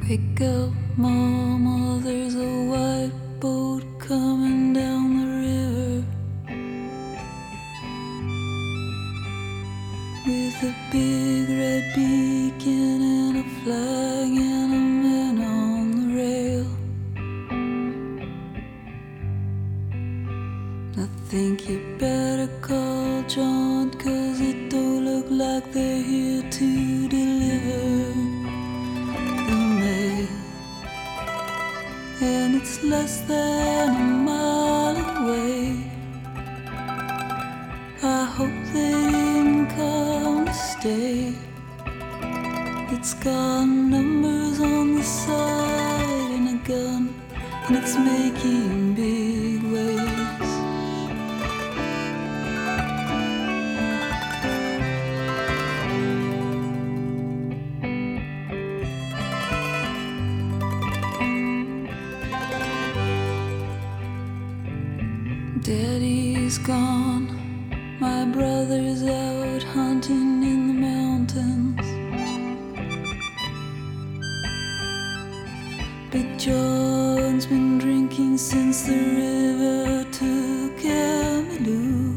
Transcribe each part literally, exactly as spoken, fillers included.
Wake up, mama, there's a white boat coming down the river with a big red beacon and a flag and a man on the rail. I think you better call John, 'cause it don't look like they're here to deliver the mail. And it's less than a mile away. I hope they didn't come to stay. It's got numbers on the side and a gun, and it's making big waves. Daddy's gone, my brother's out hunting in the mountains. Big John's been drinking since the river took Emily.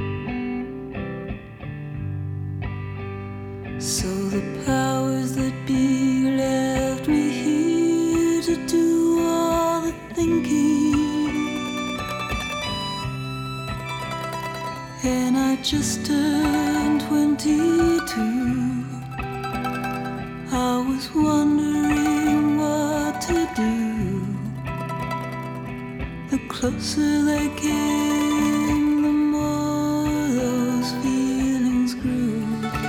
So the powers that be left me here to do all the thinking. And I just turned twenty-two. I was wondering what to do. The closer they came, the more those feelings grew.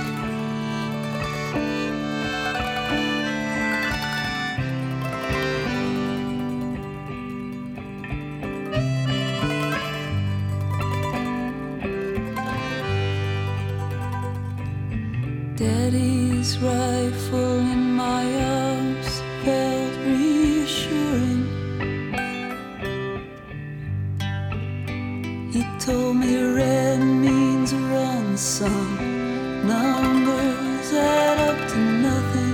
Daddy's rifle in my arms felt reassuring. He told me red means run, son. Numbers add up to nothing.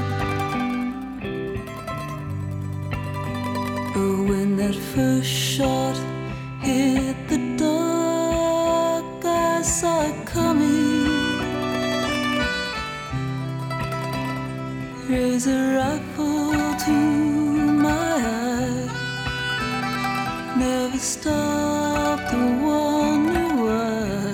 But when that first shot hit the dark, I saw it coming. Raise a rifle to my eye. Never stop to wonder why.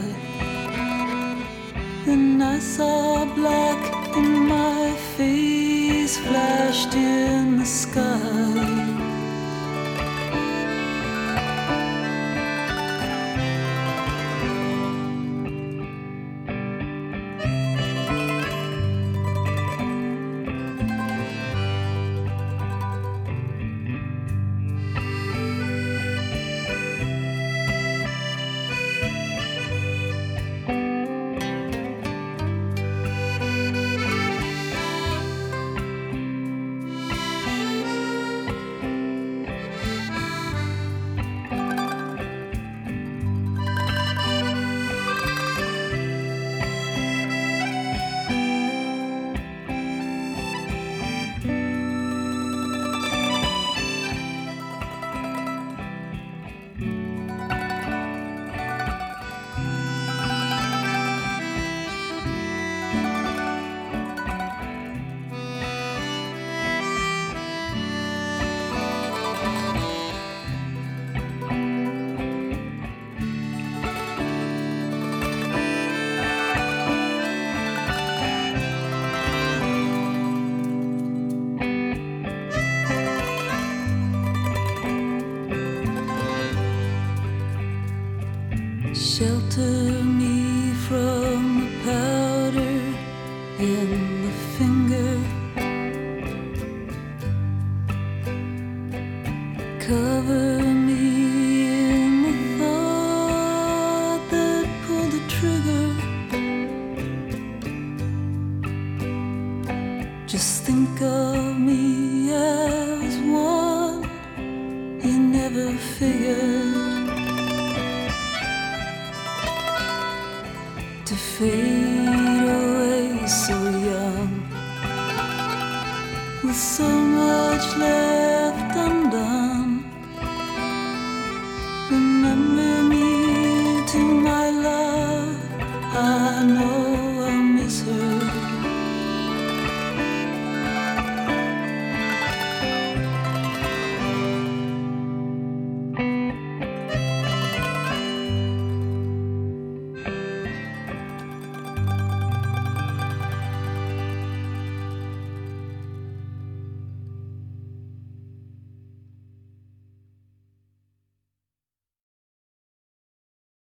Then I saw black and my face flashed in the sky. Shelter me from the powder in the finger. Cover me in the thought that pulled the trigger. Just think of me as one you never figured. To fade away so young There's so much left.